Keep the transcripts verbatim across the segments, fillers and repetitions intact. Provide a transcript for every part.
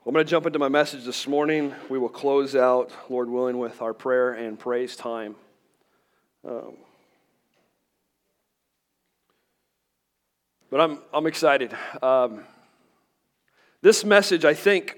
I'm going to jump into my message this morning. We will close out, Lord willing, with our prayer and praise time. Um, but I'm I'm excited. Um, this message, I think,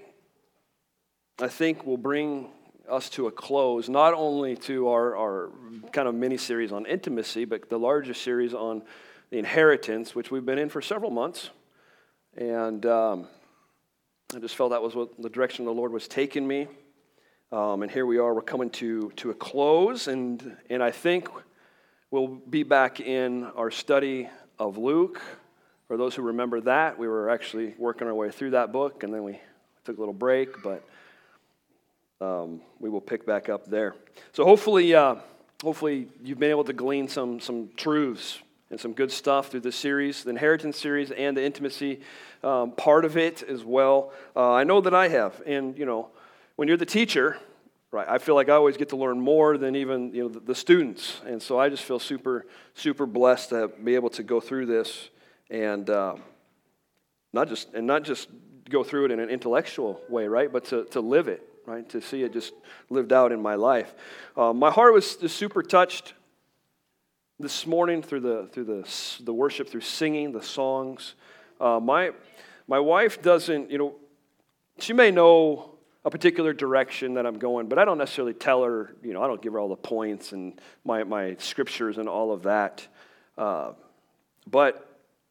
I think will bring us to a close, not only to our, our kind of mini-series on intimacy, but the larger series on the inheritance, which we've been in for several months. And um, I just felt that was what the direction the Lord was taking me. Um, and here we are, we're coming to, to a close. And, and I think we'll be back in our study of Luke. For those who remember that, we were actually working our way through that book, and then we took a little break, but um, we will pick back up there. So hopefully, uh, hopefully you've been able to glean some, some truths and some good stuff through this series, the inheritance series and the intimacy um, part of it as well. Uh, I know that I have, and you know, when you're the teacher, right? I feel like I always get to learn more than even you know the, the students, and so I just feel super, super blessed to be able to go through this and uh, not just and not just go through it in an intellectual way, right? But to to live it, right? To see it just lived out in my life. Uh, my heart was just super touched this morning through the through the the worship, through singing, the songs. Uh, my my wife doesn't, you know, she may know a particular direction that I'm going, but I don't necessarily tell her, you know, I don't give her all the points and my, my scriptures and all of that. Uh, but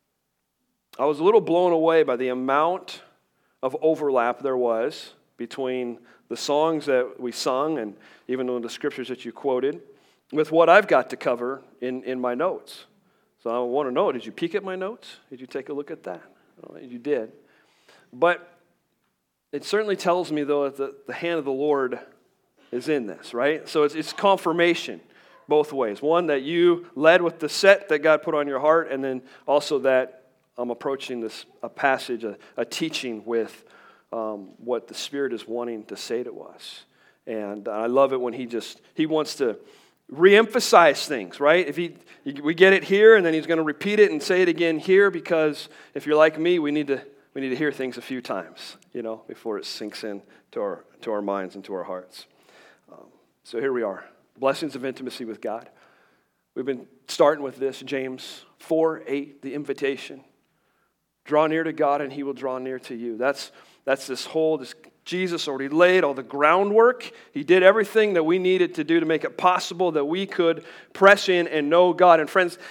I was a little blown away by the amount of overlap there was between the songs that we sung and even the scriptures that you quoted with what I've got to cover in, in my notes. So I want to know, did you peek at my notes? Did you take a look at that? Oh, you did. But it certainly tells me, though, that the, the hand of the Lord is in this, right? So it's, it's confirmation both ways. One, that you led with the set that God put on your heart, and then also that I'm approaching this a passage, a, a teaching with um, what the Spirit is wanting to say to us. And I love it when He just, He wants to reemphasize things, right? If he, we get it here, and then He's going to repeat it and say it again here, because if you're like me, we need to we need to hear things a few times, you know, before it sinks in to our to our minds and to our hearts. Um, so here we are, blessings of intimacy with God. We've been starting with this, James four eight, the invitation. Draw near to God, and He will draw near to you. That's that's this whole this. Jesus already laid all the groundwork. He did everything that we needed to do to make it possible that we could press in and know God. And friends,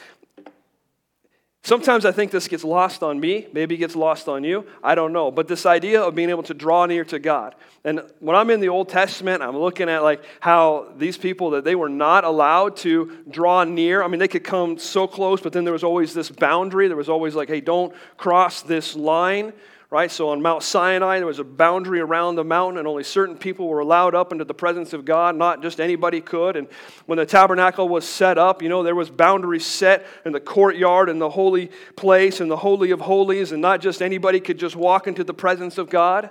sometimes I think this gets lost on me. Maybe it gets lost on you. I don't know. But this idea of being able to draw near to God. And when I'm in the Old Testament, I'm looking at like how these people, that they were not allowed to draw near. I mean, they could come so close, but then there was always this boundary. There was always like, hey, don't cross this line. Right, so on Mount Sinai, there was a boundary around the mountain, and only certain people were allowed up into the presence of God. Not just anybody could. And when the tabernacle was set up, you know, there was boundaries set in the courtyard and the holy place and the Holy of Holies, and not just anybody could just walk into the presence of God.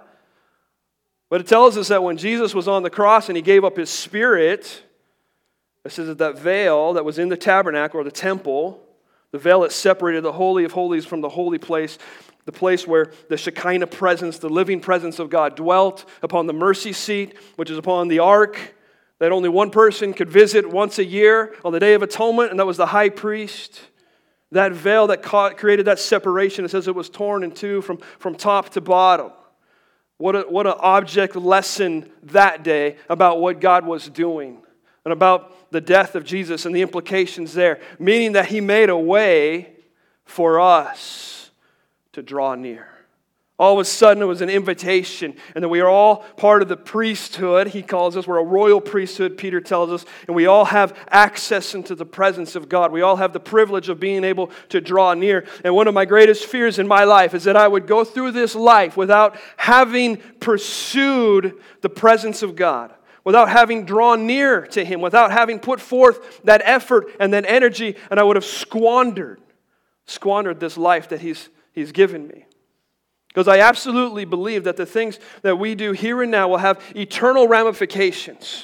But it tells us that when Jesus was on the cross and He gave up His Spirit, it says that that veil that was in the tabernacle or the temple, the veil that separated the Holy of Holies from the holy place, the place where the Shekinah presence, the living presence of God dwelt, upon the mercy seat, which is upon the ark, that only one person could visit once a year on the Day of Atonement, and that was the high priest. That veil that caught, created that separation, it says it was torn in two from, from top to bottom. What a, what an object lesson that day about what God was doing and about the death of Jesus and the implications there, meaning that He made a way for us to draw near. All of a sudden, it was an invitation, and that we are all part of the priesthood. He calls us, we're a royal priesthood, Peter tells us, and we all have access into the presence of God. We all have the privilege of being able to draw near. And one of my greatest fears in my life is that I would go through this life without having pursued the presence of God, without having drawn near to Him, without having put forth that effort and that energy, and I would have squandered, squandered this life that He's He's given me. Because I absolutely believe that the things that we do here and now will have eternal ramifications.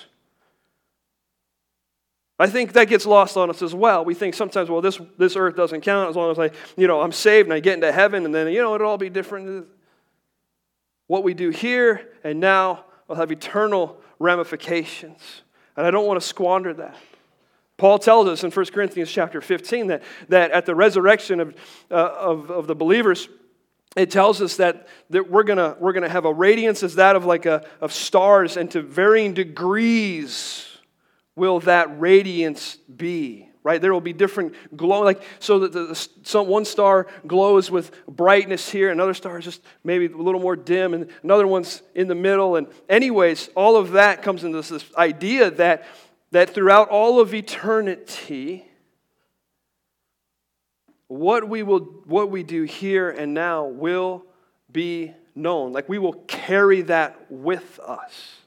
I think that gets lost on us as well. We think sometimes, well, this, this earth doesn't count as long as I, you know, I'm saved and I get into heaven, and then, you know, it'll all be different. what we do here and now will have eternal ramifications. And I don't want to squander that. Paul tells us in First Corinthians chapter fifteen that, that at the resurrection of, uh, of, of the believers, it tells us that, that we're gonna we're gonna have a radiance as that of like a of stars, and to varying degrees will that radiance be. Right, there will be different glow, like so that the, the some one star glows with brightness here, another star is just maybe a little more dim, and another one's in the middle. And anyways, all of that comes into this, this idea that that throughout all of eternity, what we will what we do here and now will be known. Like we will carry that with us.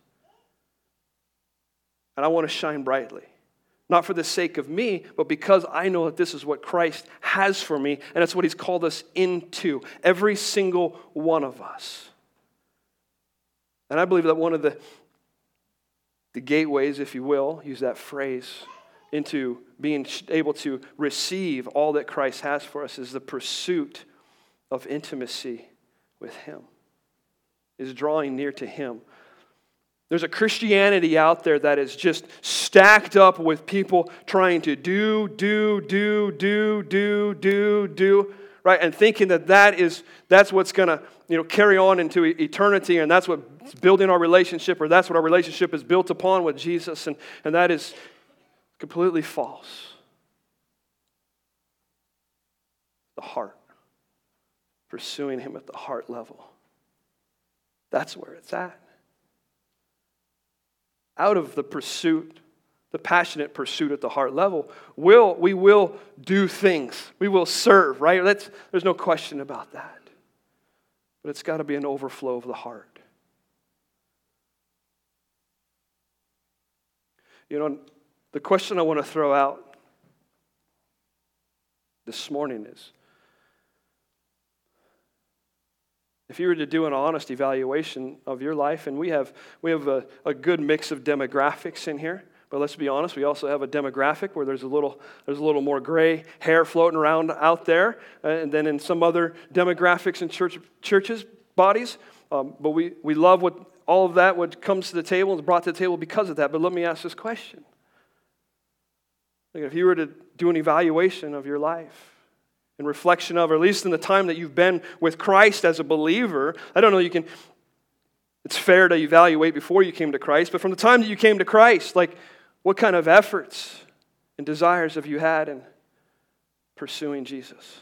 And I want to shine brightly. Not for the sake of me, but because I know that this is what Christ has for me, and it's what He's called us into, every single one of us. And I believe that one of the, the gateways, if you will, use that phrase, into being able to receive all that Christ has for us is the pursuit of intimacy with Him, is drawing near to Him. There's a Christianity out there that is just stacked up with people trying to do, do, do, do, do, do, do, right? And thinking that that is, that's what's going to, you know, carry on into eternity, and that's what's building our relationship, or that's what our relationship is built upon with Jesus, and, and that is completely false. The heart. Pursuing Him at the heart level. That's where it's at. Out of the pursuit, the passionate pursuit at the heart level, will we will do things. We will serve, right? That's, there's no question about that. But it's got to be an overflow of the heart. You know, the question I want to throw out this morning is, if you were to do an honest evaluation of your life, and we have we have a, a good mix of demographics in here, but let's be honest, we also have a demographic where there's a little there's a little more gray hair floating around out there, and then in some other demographics in church churches bodies. Um, but we we love what all of that what comes to the table and is brought to the table because of that. But let me ask this question: like if you were to do an evaluation of your life, in reflection of, or at least in the time that you've been with Christ as a believer, I don't know, you can, it's fair to evaluate before you came to Christ, but from the time that you came to Christ, like, what kind of efforts and desires have you had in pursuing Jesus?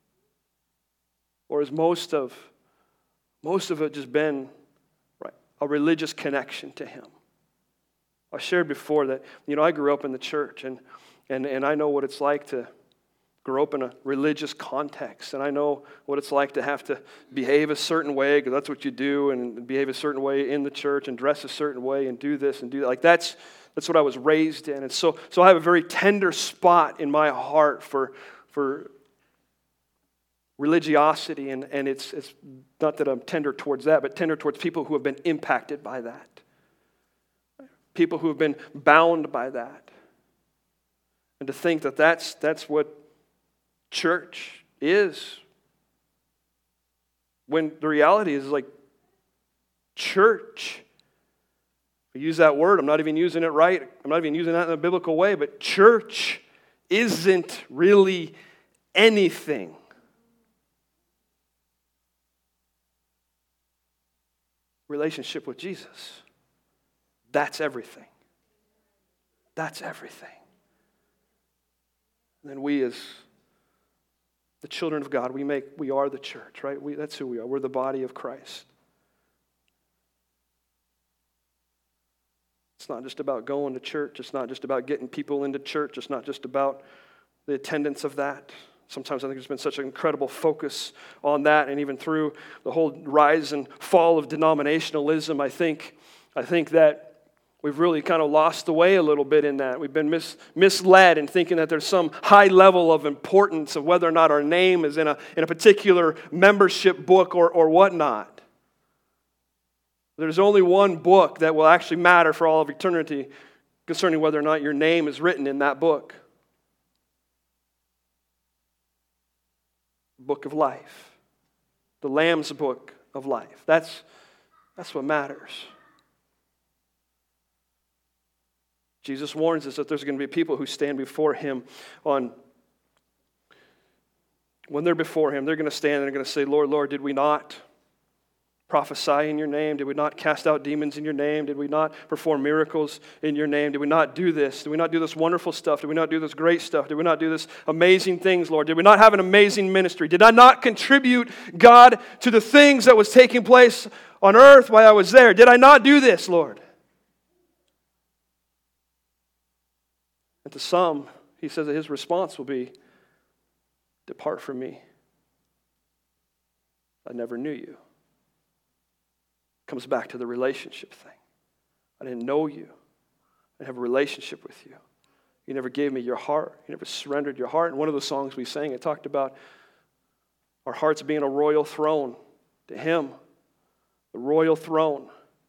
Or has most of, most of it just been right, a religious connection to Him? I shared before that, you know, I grew up in the church, and and, and I know what it's like to grow up in a religious context, and I know what it's like to have to behave a certain way, because that's what you do, and behave a certain way in the church, and dress a certain way, and do this and do that. Like that's that's what I was raised in, and so so I have a very tender spot in my heart for for religiosity, and and it's it's not that I'm tender towards that, but tender towards people who have been impacted by that, people who have been bound by that, and to think that that's that's what church is, when the reality is like church, I use that word, I'm not even using it right, I'm not even using that in a biblical way, but church isn't really anything. Relationship with Jesus, that's everything. That's everything. And then we as the children of God, we make, we are the church, right? We, that's who we are. We're the body of Christ. It's not just about going to church. It's not just about getting people into church. It's not just about the attendance of that. Sometimes I think there's been such an incredible focus on that, and even through the whole rise and fall of denominationalism, I think, I think that we've really kind of lost the way a little bit in that. We've been mis- misled in thinking that there's some high level of importance of whether or not our name is in a, in a particular membership book or, or whatnot. There's only one book that will actually matter for all of eternity concerning whether or not your name is written in that book. Book of life. The Lamb's book of life. That's That's what matters. Jesus warns us that there's going to be people who stand before him on, when they're before him, they're going to stand and they're going to say, Lord, Lord, did we not prophesy in your name? Did we not cast out demons in your name? Did we not perform miracles in your name? Did we not do this? Did we not do this wonderful stuff? Did we not do this great stuff? Did we not do this amazing things, Lord? Did we not have an amazing ministry? Did I not contribute, God, to the things that was taking place on earth while I was there? Did I not do this, Lord? And to some, he says that his response will be, depart from me. I never knew you. Comes back to the relationship thing. I didn't know you. I didn't have a relationship with you. You never gave me your heart. You never surrendered your heart. And one of the songs we sang, it talked about our hearts being a royal throne to him. The royal throne.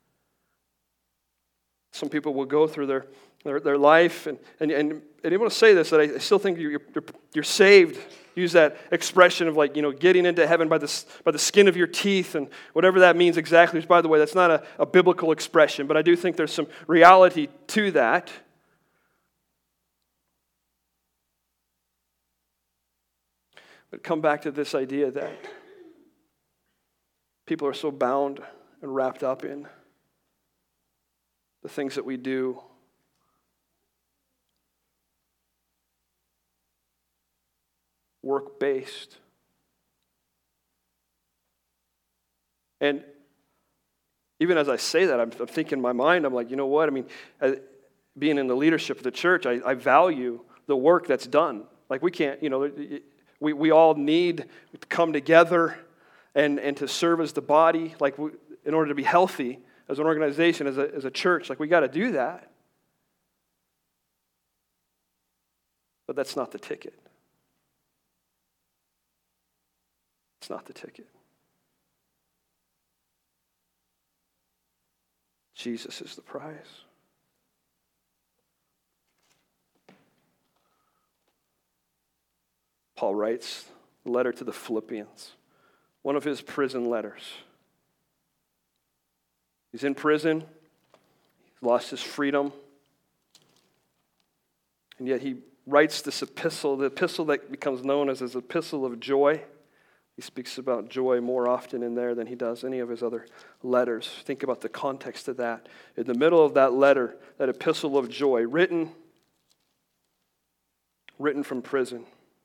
Some people will go through their, their, their life, and, and, and, and I want to say this, that I, I still think you're, you're, you're saved. Use that expression of like, you know, getting into heaven by the, by the skin of your teeth and whatever that means exactly. By the way, that's not a, a biblical expression, but I do think there's some reality to that. But come back to this idea that people are so bound and wrapped up in the things that we do. Work-based. And even as I say that, I'm, I'm thinking in my mind, I'm like, you know what? I mean, uh, being in the leadership of the church, I, I value the work that's done. Like we can't, you know, we, we all need to come together and, and to serve as the body, like we, in order to be healthy as an organization, as a, as a church. Like we got to do that. But that's not the ticket. It's not the ticket. Jesus is the prize. Paul writes a letter to the Philippians, one of his prison letters. He's in prison. He's lost his freedom. And yet he writes this epistle, the epistle that becomes known as his epistle of joy. He speaks about joy more often in there than he does any of his other letters. Think about the context of that. In the middle of that letter, that epistle of joy, written, written from prison,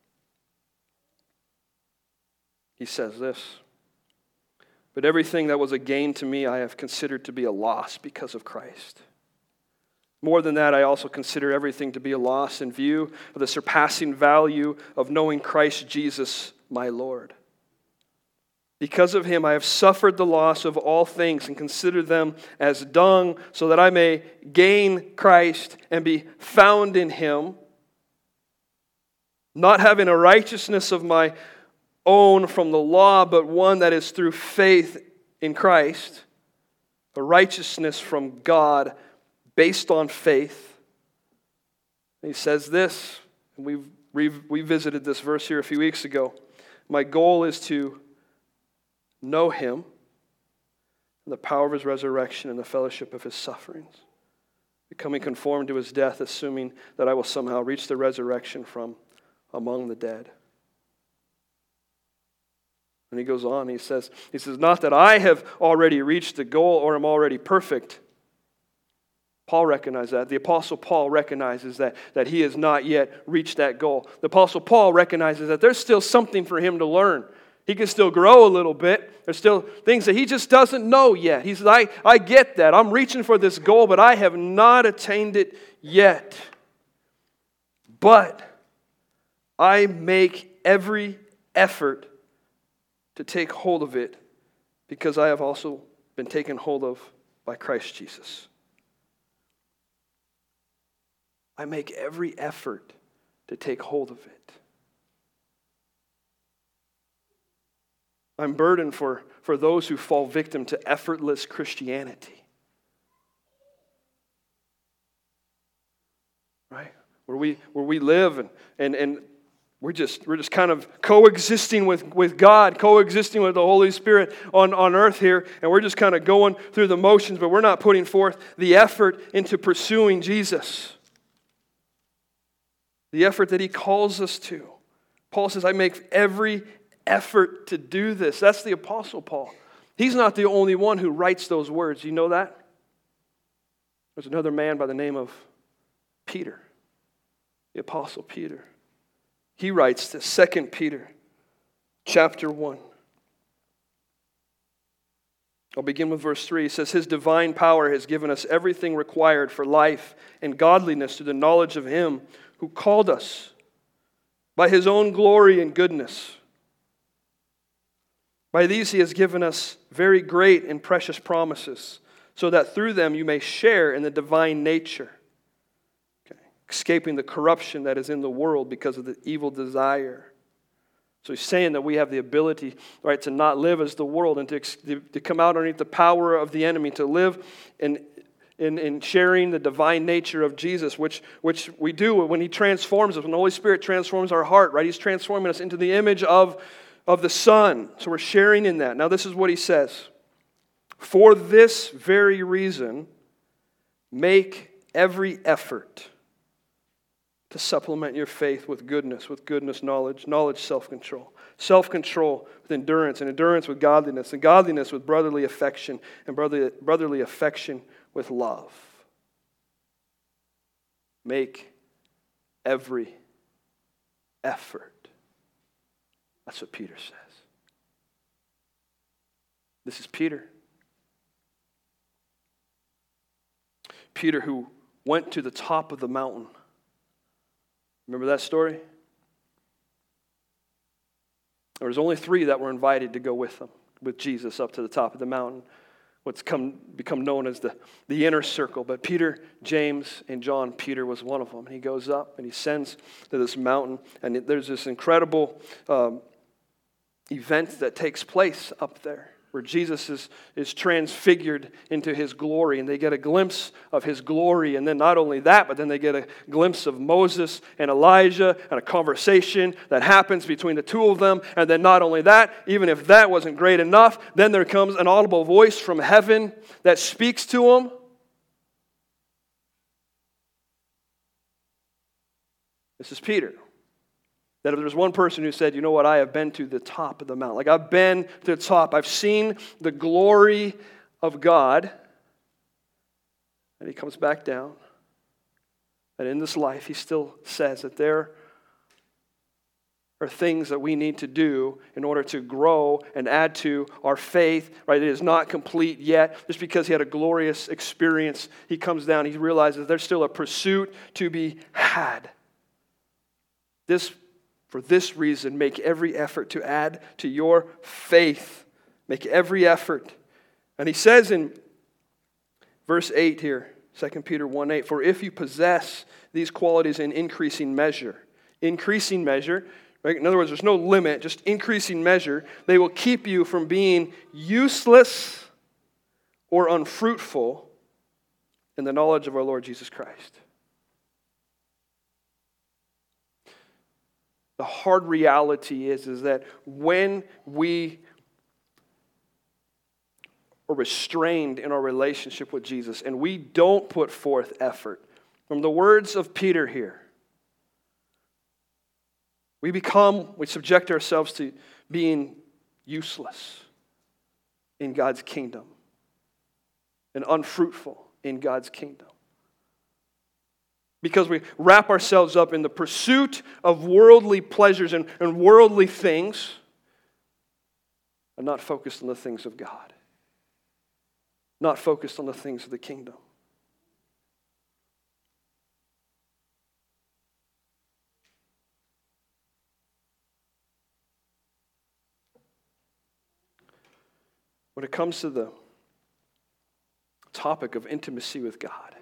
he says this, but everything that was a gain to me I have considered to be a loss because of Christ. More than that, I also consider everything to be a loss in view of the surpassing value of knowing Christ Jesus, my Lord. Because of him, I have suffered the loss of all things and consider them as dung so that I may gain Christ and be found in him, not having a righteousness of my own from the law, but one that is through faith in Christ, a righteousness from God based on faith. And he says this, and we've revisited this verse here a few weeks ago. My goal is to know him and the power of his resurrection and the fellowship of his sufferings, becoming conformed to his death, assuming that I will somehow reach the resurrection from among the dead. And he goes on, he says, he says, not that I have already reached the goal or am already perfect. Paul recognized that. The Apostle Paul recognizes that, that he has not yet reached that goal. The Apostle Paul recognizes that there's still something for him to learn. He can still grow a little bit. There's still things that he just doesn't know yet. He says, I, I get that. I'm reaching for this goal, but I have not attained it yet. But I make every effort to take hold of it because I have also been taken hold of by Christ Jesus. I make every effort to take hold of it. I'm burdened for, for those who fall victim to effortless Christianity. Right? Where we where we live and, and, and We're just, we're just kind of coexisting with, with God, coexisting with the Holy Spirit on, on earth here, and we're just kind of going through the motions, but we're not putting forth the effort into pursuing Jesus. The effort that He calls us to. Paul says, I make every effort to do this. That's the Apostle Paul. He's not the only one who writes those words. You know that? There's another man by the name of Peter, the Apostle Peter. He writes this, Second Peter chapter one. I'll begin with verse three. He says, His divine power has given us everything required for life and godliness through the knowledge of Him who called us by His own glory and goodness. By these He has given us very great and precious promises, so that through them you may share in the divine nature, escaping the corruption that is in the world because of the evil desire. So he's saying that we have the ability, right, to not live as the world and to, to come out underneath the power of the enemy, to live in, in, in sharing the divine nature of Jesus, which, which we do when He transforms us, when the Holy Spirit transforms our heart, right? He's transforming us into the image of, of the Son. So we're sharing in that. Now this is what he says. For this very reason, make every effort to supplement your faith with goodness, with goodness, knowledge, knowledge, self-control. Self-control with endurance, and endurance with godliness, and godliness with brotherly affection, and brotherly, brotherly affection with love. Make every effort. That's what Peter says. This is Peter. Peter who went to the top of the mountain. Remember that story? There was only three that were invited to go with them, with Jesus up to the top of the mountain, what's come become known as the, the inner circle. But Peter, James, and John, Peter was one of them. And he goes up and he sends to this mountain, and there's this incredible um, event that takes place up there, where Jesus is, is transfigured into His glory, and they get a glimpse of His glory. And then not only that, but then they get a glimpse of Moses and Elijah and a conversation that happens between the two of them. And then not only that, even if that wasn't great enough, then there comes an audible voice from heaven that speaks to them. This is Peter. That if there's one person who said, you know what, I have been to the top of the mountain. Like I've been to the top. I've seen the glory of God. And he comes back down. And in this life, he still says that there are things that we need to do in order to grow and add to our faith. Right? It is not complete yet. Just because he had a glorious experience, he comes down, he realizes there's still a pursuit to be had. This For this reason, make every effort to add to your faith. Make every effort. And he says in verse eight here, Second Peter one eight, for if you possess these qualities in increasing measure, increasing measure, right? In other words, there's no limit, just increasing measure, they will keep you from being useless or unfruitful in the knowledge of our Lord Jesus Christ. The hard reality is, is that when we are restrained in our relationship with Jesus and we don't put forth effort, from the words of Peter here, we become, we subject ourselves to being useless in God's kingdom and unfruitful in God's kingdom. Because we wrap ourselves up in the pursuit of worldly pleasures and, and worldly things and not focused on the things of God. Not focused on the things of the kingdom. When it comes to the topic of intimacy with God,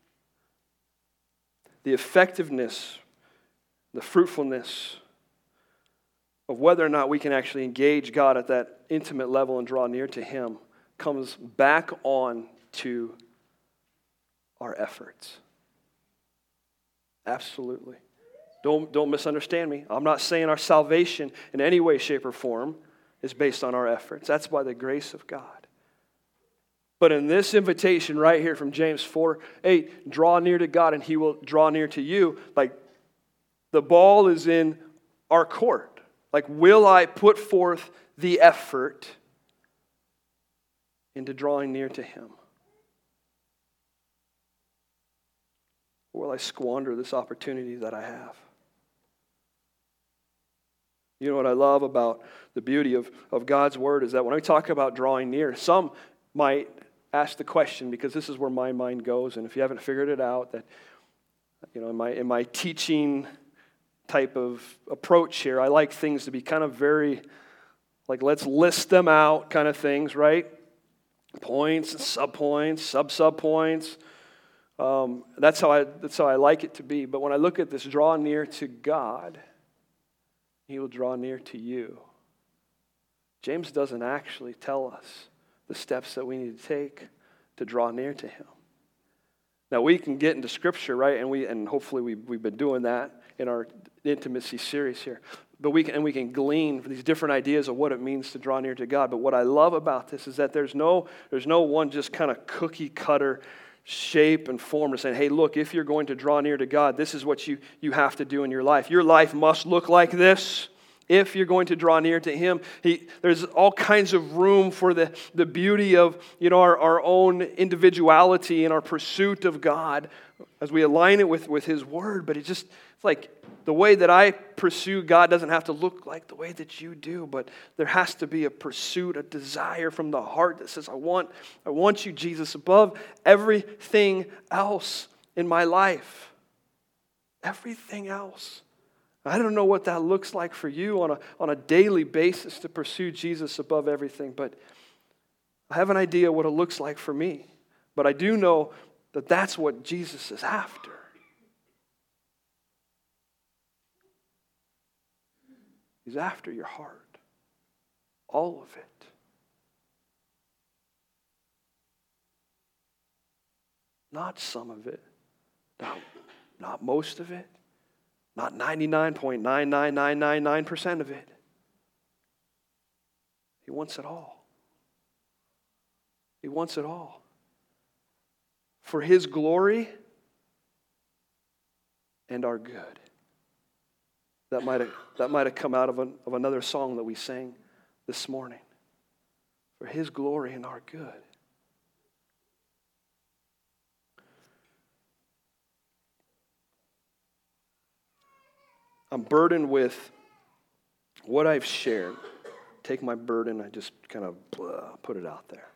the effectiveness, the fruitfulness of whether or not we can actually engage God at that intimate level and draw near to Him comes back on to our efforts. Absolutely. Don't, don't misunderstand me. I'm not saying our salvation in any way, shape, or form is based on our efforts. That's by the grace of God. But in this invitation right here from James four eight, draw near to God and he will draw near to you. Like, the ball is in our court. Like, will I put forth the effort into drawing near to him? Or will I squander this opportunity that I have? You know what I love about the beauty of, of God's Word is that when I talk about drawing near, some might ask the question, because this is where my mind goes, and if you haven't figured it out, that, you know, in my, in my teaching type of approach here, I like things to be kind of very, like, let's list them out kind of things, right? Points, subpoints, sub-subpoints. Um, that's how I that's how I like it to be. But when I look at this, draw near to God, he will draw near to you. James doesn't actually tell us the steps that we need to take to draw near to him. Now, we can get into Scripture, right? And we and hopefully we we've been doing that in our intimacy series here. But we can and we can glean these different ideas of what it means to draw near to God. But what I love about this is that there's no there's no one just kind of cookie cutter shape and form to saying, hey, look, if you're going to draw near to God, this is what you, you have to do in your life. Your life must look like this. If you're going to draw near to him, he, there's all kinds of room for the, the beauty of, you know, our, our own individuality and our pursuit of God as we align it with, with his word. But it just, it's like the way that I pursue God doesn't have to look like the way that you do, but there has to be a pursuit, a desire from the heart that says, I want, I want you, Jesus, above everything else in my life. Everything else. I don't know what that looks like for you on a, on a daily basis to pursue Jesus above everything, but I have an idea what it looks like for me. But I do know that that's what Jesus is after. He's after your heart. All of it. Not some of it. Not, not most of it. Not ninety-nine point nine nine nine nine nine percent of it. He wants it all. He wants it all. For his glory and our good. That might have, that might have come out of, an, of another song that we sang this morning. For his glory and our good. I'm burdened with what I've shared. Take my burden, I just kind of blah, put it out there.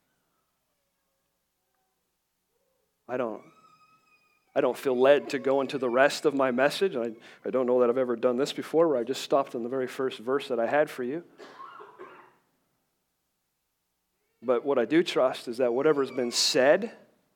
I don't, I don't feel led to go into the rest of my message. I, I don't know that I've ever done this before, where I just stopped in the very first verse that I had for you. But what I do trust is that whatever's been said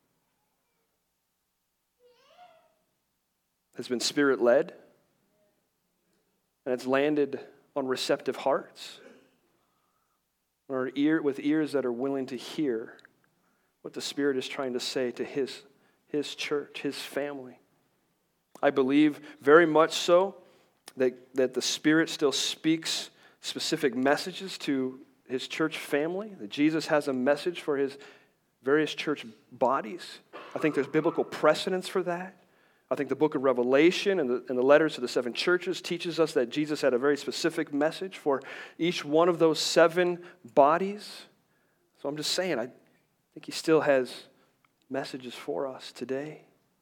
has been Spirit-led, and it's landed on receptive hearts, or ear with ears that are willing to hear what the Spirit is trying to say to His, His church, His family. I believe very much so that, that the Spirit still speaks specific messages to His church family, that Jesus has a message for His various church bodies. I think there's biblical precedence for that. I think the book of Revelation and the, and the letters to the seven churches teaches us that Jesus had a very specific message for each one of those seven bodies. So I'm just saying, I think He still has messages for us today.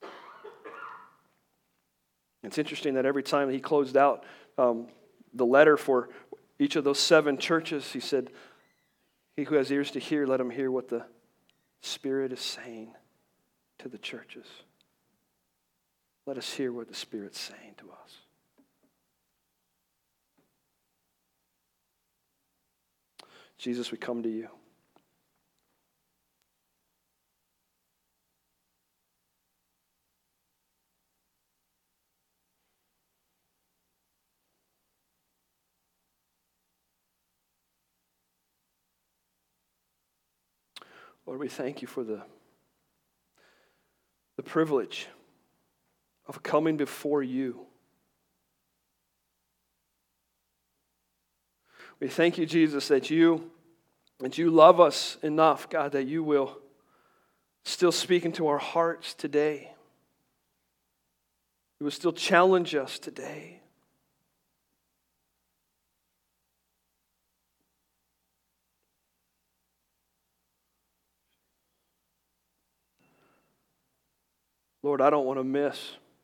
It's interesting that every time He closed out um, the letter for each of those seven churches, He said, he who has ears to hear, let him hear what the Spirit is saying to the churches. Let us hear what the Spirit's saying to us. Jesus, we come to you. Lord, we thank you for the, the privilege of coming before you We thank you, Jesus, that you, that you love us enough, God, that you will still speak into our hearts today. You will still challenge us today. Lord, I don't want to miss.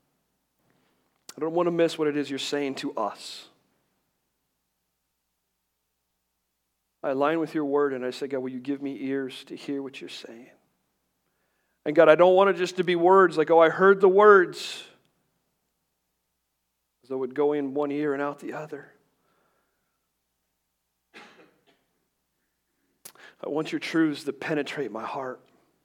I don't want to miss what it is you're saying to us. I align with your word and I say, God, will you give me ears to hear what you're saying? And God, I don't want it just to be words like, oh, I heard the words, as though it would go in one ear and out the other. I want your truths to penetrate my heart.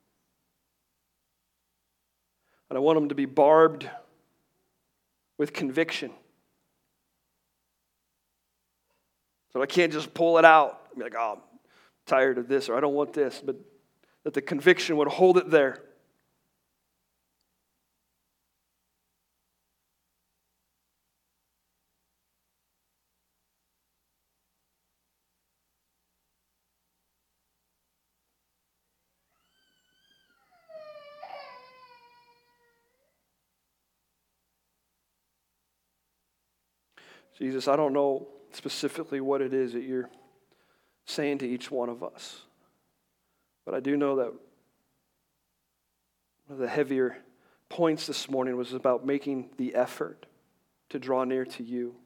And I want them to be barbed with conviction. So I can't just pull it out and be like, oh, I'm tired of this, or I don't want this, but that the conviction would hold it there. Jesus, I don't know specifically what it is that you're saying to each one of us, but I do know that one of the heavier points this morning was about making the effort to draw near to you.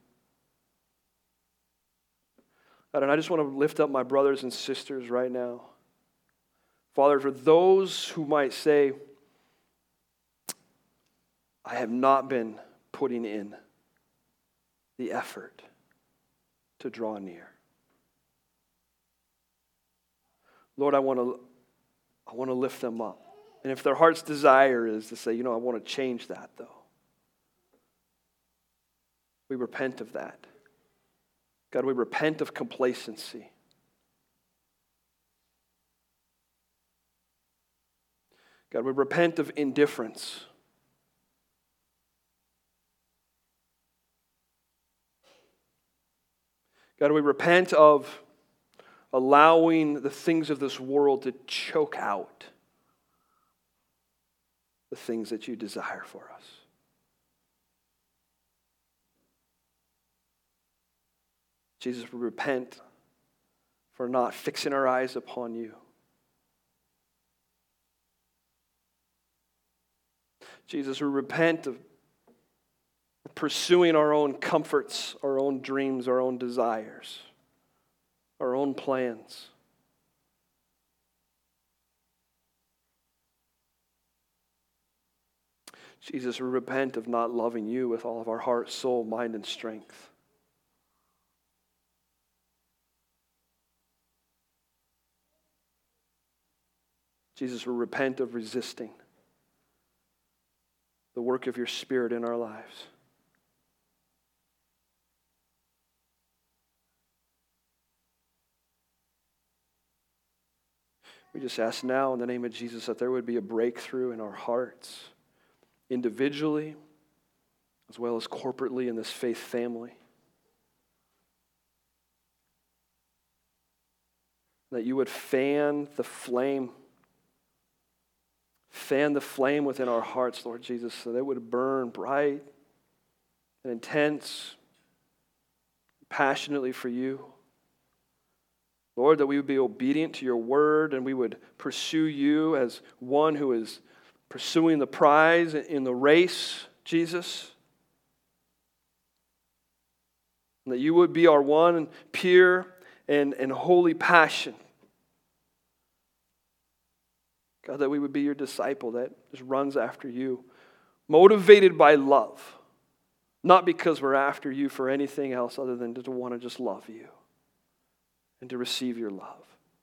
God, and I just want to lift up my brothers and sisters right now. Father, for those who might say, I have not been putting in the effort to draw near. Lord, I want to I want to lift them up. And if their heart's desire is to say, you know, I want to change that though, we repent of that. God, we repent of complacency. God, we repent of indifference. God, we repent of allowing the things of this world to choke out the things that you desire for us. Jesus, we repent for not fixing our eyes upon you. Jesus, we repent of pursuing our own comforts, our own dreams, our own desires, our own plans. Jesus, we repent of not loving you with all of our heart, soul, mind, and strength. Jesus, we repent of resisting the work of your Spirit in our lives. We just ask now in the name of Jesus that there would be a breakthrough in our hearts, individually as well as corporately in this faith family. That you would fan the flame, fan the flame within our hearts, Lord Jesus, so that it would burn bright and intense, passionately for you. Lord, that we would be obedient to your word and we would pursue you as one who is pursuing the prize in the race, Jesus. And that you would be our one pure and, and holy passion. God, that we would be your disciple that just runs after you, motivated by love, not because we're after you for anything else other than to want to just love you and to receive your love.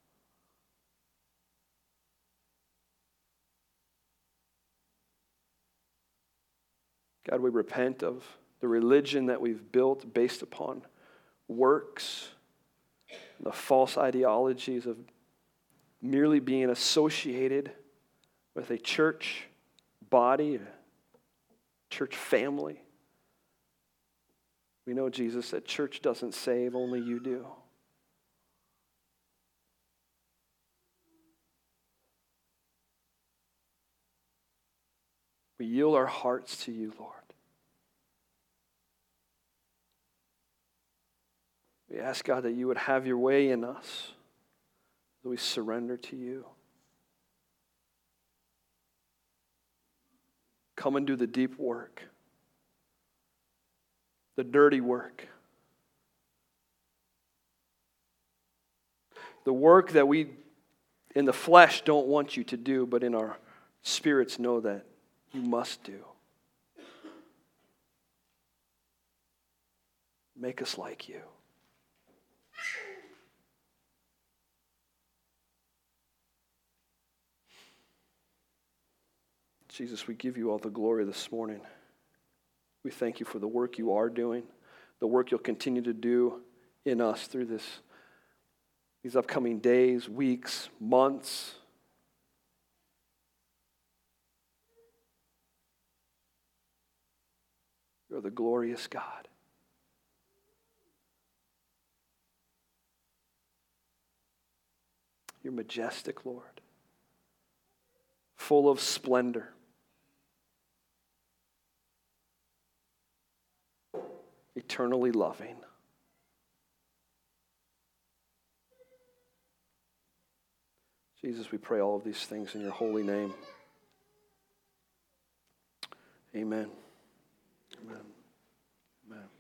God, we repent of the religion that we've built based upon works, the false ideologies of merely being associated with a church body, a church family. We know, Jesus, that church doesn't save, only you do. We yield our hearts to you, Lord. We ask, God, that you would have your way in us, that we surrender to you. Come and do the deep work, the dirty work, the work that we in the flesh don't want you to do, but in our spirits know that you must do. Make us like you. Jesus, we give you all the glory this morning. We thank you for the work you are doing, the work you'll continue to do in us through this, these upcoming days, weeks, months. You're the glorious God. You're majestic, Lord, full of splendor. Eternally loving. Jesus, we pray all of these things in your holy name. Amen. Amen. Amen.